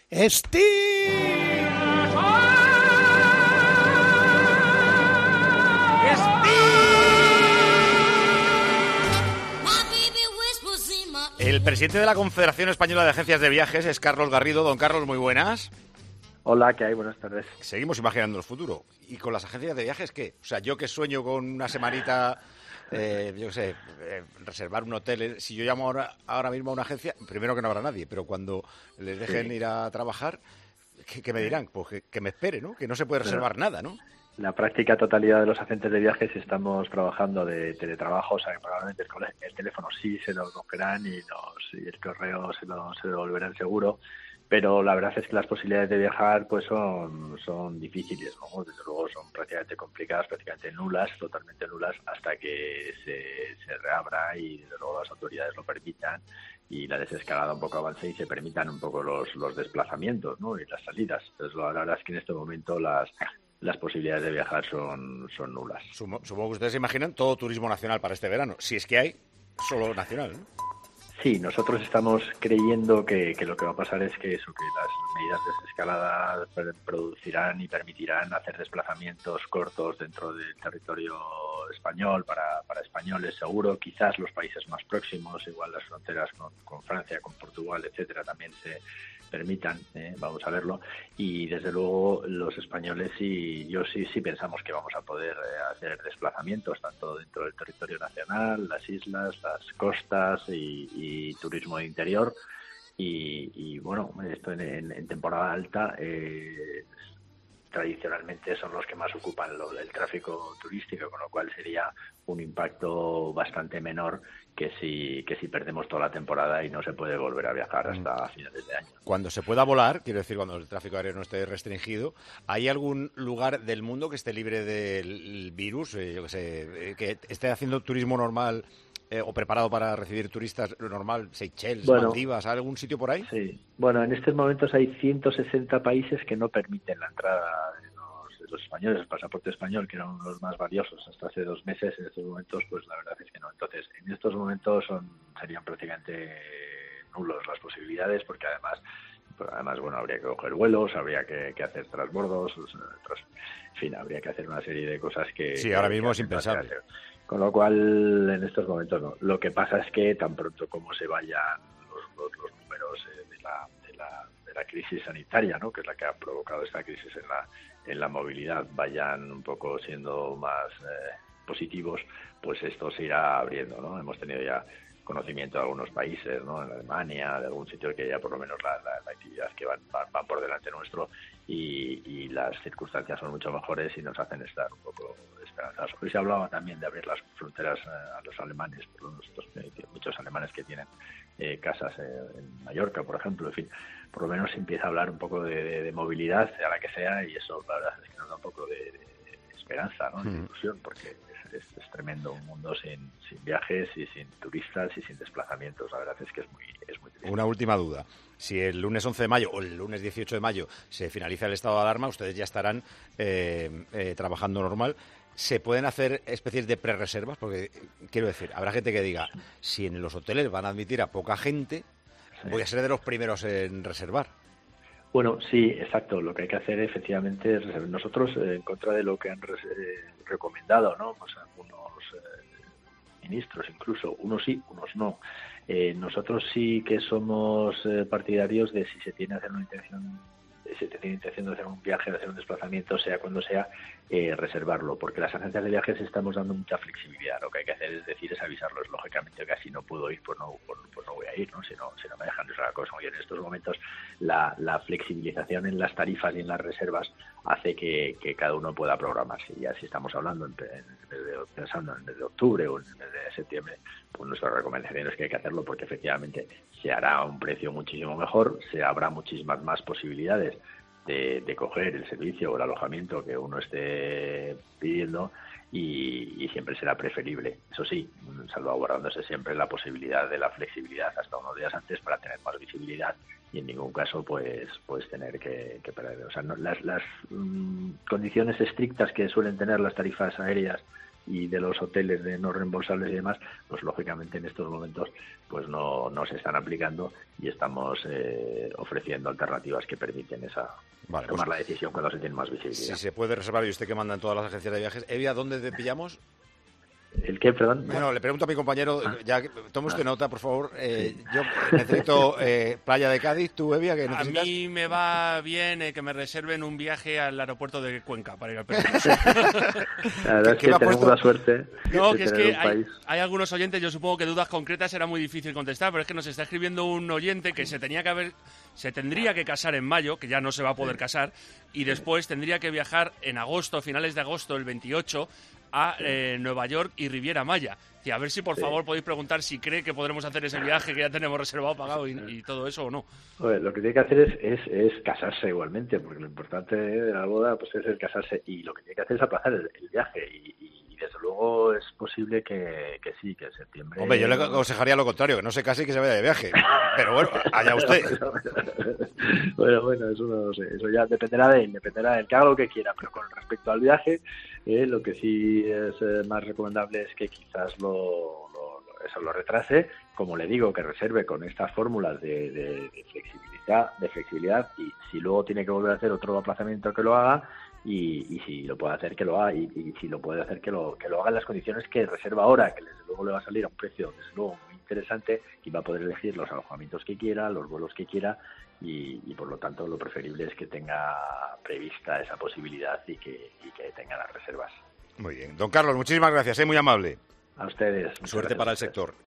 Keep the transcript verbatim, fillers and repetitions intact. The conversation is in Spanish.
Steve. El presidente de la Confederación Española de Agencias de Viajes es Carlos Garrido. Don Carlos, muy buenas. Hola, ¿qué hay? Buenas tardes. Seguimos imaginando el futuro. ¿Y con las agencias de viajes qué? O sea, yo que sueño con una semanita, eh, yo qué sé, eh, reservar un hotel. Si yo llamo ahora, ahora mismo a una agencia, primero que no habrá nadie, pero cuando les dejen sí. ir a trabajar, ¿qué, qué me dirán? Pues que, que me espere, ¿no? Que no se puede reservar pero, nada, ¿no? La práctica totalidad de los agentes de viajes estamos trabajando de teletrabajo, o sea que probablemente el, el teléfono sí se lo cogerán y, los, y el correo se lo, se lo devolverán seguro. Pero la verdad es que las posibilidades de viajar pues son, son difíciles, ¿no? Desde luego son prácticamente complicadas, prácticamente nulas, totalmente nulas, hasta que se, se reabra y desde luego las autoridades lo permitan y la desescalada un poco avance y se permitan un poco los, los desplazamientos, ¿no? Y las salidas. Entonces la verdad es que en este momento las, las posibilidades de viajar son, son nulas. Supongo, supongo que ustedes se imaginan todo turismo nacional para este verano, si es que hay solo nacional, ¿no? Sí, nosotros estamos creyendo que, que lo que va a pasar es que eso, que las medidas de desescalada producirán y permitirán hacer desplazamientos cortos dentro del territorio español para, para españoles, seguro. Quizás los países más próximos, igual las fronteras con, con Francia, con Portugal, etcétera, también se permitan, eh, vamos a verlo, y desde luego los españoles sí, yo sí sí pensamos que vamos a poder eh, hacer desplazamientos tanto dentro del territorio nacional, las islas, las costas y, y turismo de interior y, y bueno, esto en, en, en temporada alta eh, tradicionalmente son los que más ocupan lo del tráfico turístico, con lo cual sería un impacto bastante menor que si que si perdemos toda la temporada y no se puede volver a viajar hasta mm. finales de año. Cuando se pueda volar, quiero decir, cuando el tráfico aéreo no esté restringido, ¿hay algún lugar del mundo que esté libre del virus, eh, yo que sé, eh, que esté haciendo turismo normal eh, o preparado para recibir turistas normal, Seychelles, bueno, Maldivas, ¿hay algún sitio por ahí? Sí, bueno, en estos momentos hay ciento sesenta países que no permiten la entrada de los, de los españoles, el pasaporte español, que eran los más valiosos hasta hace dos meses. En estos momentos, pues la verdad es que no. Entonces, en estos momentos son serían prácticamente nulos las posibilidades, porque además, pues además bueno, habría que coger vuelos, habría que, que hacer transbordos, tras, en fin, habría que hacer una serie de cosas que... Sí, ahora que, mismo que es impensable. Con lo cual, en estos momentos no. Lo que pasa es que tan pronto como se vayan los, los, los números eh, de, la, de, la, de la crisis sanitaria, ¿no?, que es la que ha provocado esta crisis en la, en la movilidad, vayan un poco siendo más eh, positivos, pues esto se irá abriendo, ¿no? Hemos tenido ya conocimiento de algunos países, ¿no?, en Alemania, de algún sitio que ya por lo menos la, la, la actividad que van, van, van por delante nuestro y, y las circunstancias son mucho mejores y nos hacen estar un poco esperanzados. Hoy se hablaba también de abrir las fronteras eh, a los alemanes, por nosotros, eh, muchos alemanes que tienen eh, casas eh, en Mallorca, por ejemplo, en fin, por lo menos se empieza a hablar un poco de, de, de movilidad, sea la que sea, y eso la verdad es que nos da un poco de, de, de esperanza, ¿no?, de ilusión, porque Es, es tremendo un mundo sin, sin viajes y sin turistas y sin desplazamientos. La verdad es que es muy, es muy triste. Una última duda. Si el lunes once de mayo o el lunes dieciocho de mayo se finaliza el estado de alarma, ustedes ya estarán eh, eh, trabajando normal. ¿Se pueden hacer especies de prerreservas? Porque, quiero decir, habrá gente que diga, si en los hoteles van a admitir a poca gente, sí, voy a ser de los primeros en reservar. Bueno, sí, exacto. Lo que hay que hacer efectivamente es reservar. Nosotros, eh, en contra de lo que han eh, recomendado, ¿no?, pues algunos eh, ministros, incluso unos sí, unos no. Eh, nosotros sí que somos eh, partidarios de si se tiene que hacer una intención, si se tiene intención de hacer un viaje, de hacer un desplazamiento, sea cuando sea, eh, reservarlo, porque las agencias de viajes estamos dando mucha flexibilidad. Lo que hay que hacer es decir, es avisarlos, lógicamente, que así no puedo ir, pues no, pues, pues no voy a ir, ¿no? Si no, si no me dejan es una cosa. Y en estos momentos la, la flexibilización en las tarifas y en las reservas hace que, que cada uno pueda programarse. Ya si estamos hablando en, en, en, pensando en el mes de octubre o en el mes de septiembre, pues nuestra recomendación es que hay que hacerlo porque efectivamente se hará a un precio muchísimo mejor, se habrá muchísimas más posibilidades de, de coger el servicio o el alojamiento que uno esté pidiendo y, y siempre será preferible. Eso sí, salvaguardándose siempre la posibilidad de la flexibilidad hasta unos días antes para tener más visibilidad y en ningún caso pues pues tener que, que perder. O sea, no, las, las mmm, condiciones estrictas que suelen tener las tarifas aéreas y de los hoteles de no reembolsables y demás, pues lógicamente en estos momentos pues no, no se están aplicando y estamos eh, ofreciendo alternativas que permiten esa vale, tomar pues, la decisión cuando se tiene más visibilidad. Si se puede reservar, y usted que manda en todas las agencias de viajes, Evia, ¿dónde te pillamos? ¿El qué, perdón? Bueno, le pregunto a mi compañero, ah. ya tome usted ah. nota, por favor. Eh, sí. Yo necesito eh, playa de Cádiz, ¿tú, Evia, qué necesitas? A mí me va bien eh, que me reserven un viaje al aeropuerto de Cuenca para ir al Perú. La verdad es que tenemos la suerte No, de que es tener que un hay, país. hay algunos oyentes, yo supongo que dudas concretas será muy difícil contestar, pero es que nos está escribiendo un oyente que se tenía que haber, se tendría que casar en mayo, que ya no se va a poder casar, y después tendría que viajar en agosto, finales de agosto, el veintiocho, a eh, Nueva York y Riviera Maya. Y a ver si por sí. favor podéis preguntar si cree que podremos hacer ese viaje que ya tenemos reservado, pagado y, y todo eso o no. Bueno, lo que tiene que hacer es, es, es casarse igualmente, porque lo importante de la boda pues es el casarse, y lo que tiene que hacer es aplazar el, el viaje y, y desde luego es posible que, que sí, que en septiembre... Hombre, yo le aconsejaría lo contrario, que no se case y que se vaya de viaje. Pero bueno, allá usted. Bueno, bueno, eso no sé, eso ya dependerá de él, dependerá de él, que haga lo que quiera, pero con respecto al viaje, eh, lo que sí es eh, más recomendable es que quizás lo, lo, eso lo retrase, como le digo, que reserve con estas fórmulas de, de, de flexibilidad, de flexibilidad, y si luego tiene que volver a hacer otro aplazamiento, que lo haga, y, y si lo puede hacer, que lo haga, y, y si lo puede hacer, que lo, que lo haga en las condiciones que reserva ahora, que desde luego le va a salir a un precio, desde luego, muy interesante, y va a poder elegir los alojamientos que quiera, los vuelos que quiera, y, y por lo tanto lo preferible es que tenga prevista esa posibilidad y que, y que tenga las reservas. Muy bien. Don Carlos, muchísimas gracias, ¿eh? Muy amable. A ustedes. Suerte para el sector.